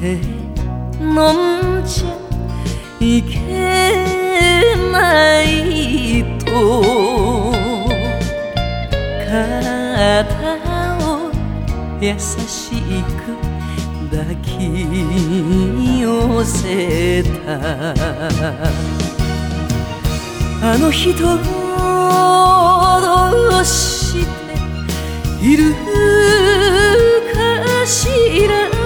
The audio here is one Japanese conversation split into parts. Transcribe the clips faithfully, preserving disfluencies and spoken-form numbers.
て飲んじゃいけないと肩を優しく抱き寄せた。あの人どうしているかしら。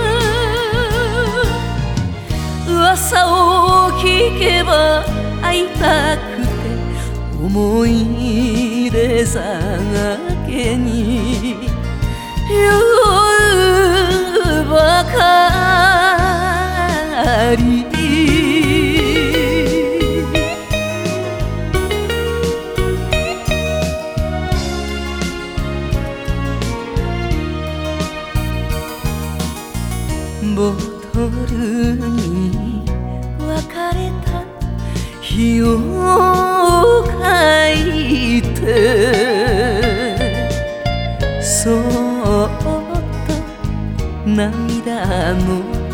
噂を聞けば会いたくて思い出酒に酔うばかり。ボトルに別れた日を書いてそっと涙の